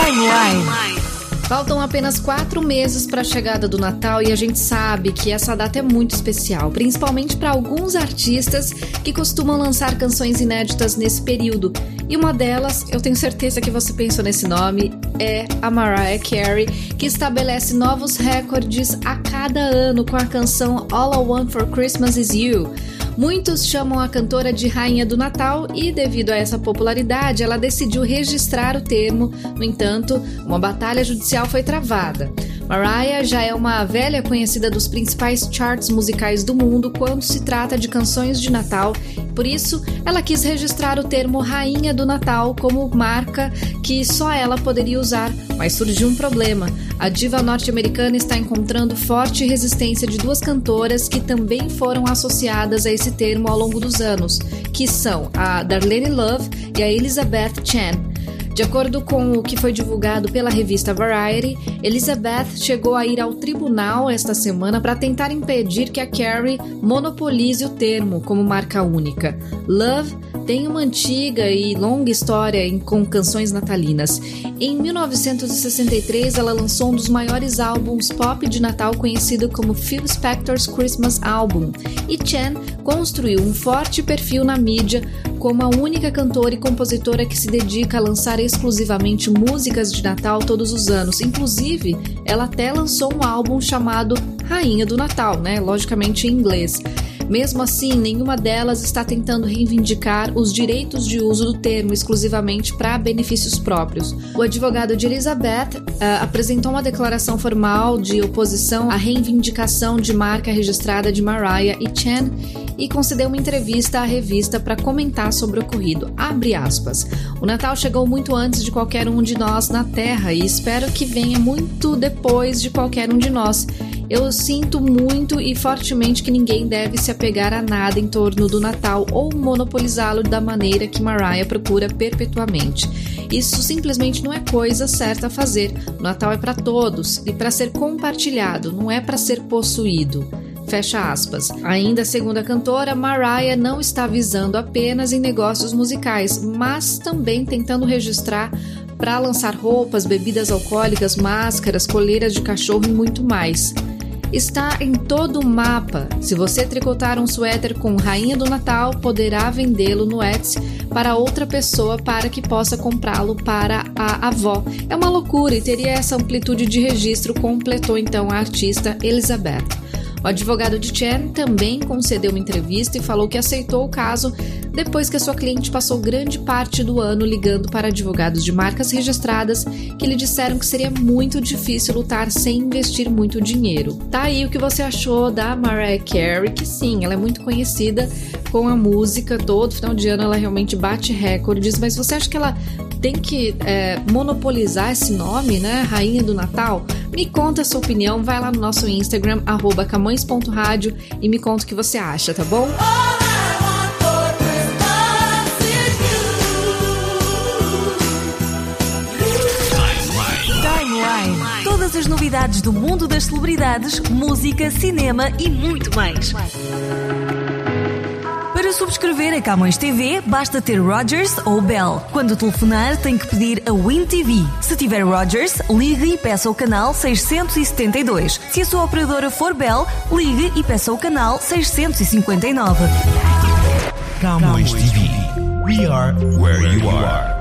Timeline. Faltam apenas 4 meses para a chegada do Natal e a gente sabe que essa data é muito especial, principalmente para alguns artistas que costumam lançar canções inéditas nesse período. E uma delas, eu tenho certeza que você pensou nesse nome, é a Mariah Carey, que estabelece novos recordes a cada ano com a canção All I Want for Christmas Is You. Muitos chamam a cantora de Rainha do Natal e, devido a essa popularidade, ela decidiu registrar o termo. No entanto, uma batalha judicial foi travada. Mariah já é uma velha conhecida dos principais charts musicais do mundo quando se trata de canções de Natal. Por isso, ela quis registrar o termo Rainha do Natal como marca que só ela poderia usar, mas surgiu um problema. A diva norte-americana está encontrando forte resistência de 2 cantoras que também foram associadas a esse termo ao longo dos anos, que são a Darlene Love e a Elizabeth Chen. De acordo com o que foi divulgado pela revista Variety, Elizabeth chegou a ir ao tribunal esta semana para tentar impedir que a Carey monopolize o termo como marca única. Love tem uma antiga e longa história com canções natalinas. Em 1963, ela lançou um dos maiores álbuns pop de Natal conhecido como Phil Spector's Christmas Album, e Chen construiu um forte perfil na mídia como a única cantora e compositora que se dedica a lançar exclusivamente músicas de Natal todos os anos. Inclusive, ela até lançou um álbum chamado Rainha do Natal, logicamente em inglês. Mesmo assim, nenhuma delas está tentando reivindicar os direitos de uso do termo exclusivamente para benefícios próprios. O advogado de Elizabeth apresentou uma declaração formal de oposição à reivindicação de marca registrada de Mariah e Chen e concedeu uma entrevista à revista para comentar sobre o ocorrido. Abre aspas. O Natal chegou muito antes de qualquer um de nós na Terra e espero que venha muito depois de qualquer um de nós. Eu sinto muito e fortemente que ninguém deve se apegar a nada em torno do Natal ou monopolizá-lo da maneira que Mariah procura perpetuamente. Isso simplesmente não é coisa certa a fazer. O Natal é para todos e para ser compartilhado, não é para ser possuído. Fecha aspas. Ainda segundo a cantora, Mariah não está visando apenas em negócios musicais, mas também tentando registrar para lançar roupas, bebidas alcoólicas, máscaras, coleiras de cachorro e muito mais. Está em todo o mapa. Se você tricotar um suéter com Rainha do Natal, poderá vendê-lo no Etsy para outra pessoa para que possa comprá-lo para a avó. É uma loucura e teria essa amplitude de registro, completou então a artista Elizabeth. O advogado de Chen também concedeu uma entrevista e falou que aceitou o caso depois que a sua cliente passou grande parte do ano ligando para advogados de marcas registradas que lhe disseram que seria muito difícil lutar sem investir muito dinheiro. Tá aí o que você achou da Mariah Carey, que sim, ela é muito conhecida com a música, todo final de ano ela realmente bate recordes, mas você acha que ela tem que monopolizar esse nome, Rainha do Natal? Me conta a sua opinião, vai lá no nosso Instagram, @camões.radio e me conta o que você acha, tá bom? Timeline. Todas as novidades do mundo das celebridades, música, cinema e muito mais. Para subscrever a Camões TV, basta ter Rogers ou Bell. Quando telefonar, tem que pedir a Win TV. Se tiver Rogers, ligue e peça o canal 672. Se a sua operadora for Bell, ligue e peça o canal 659. Camões TV. We are where you are.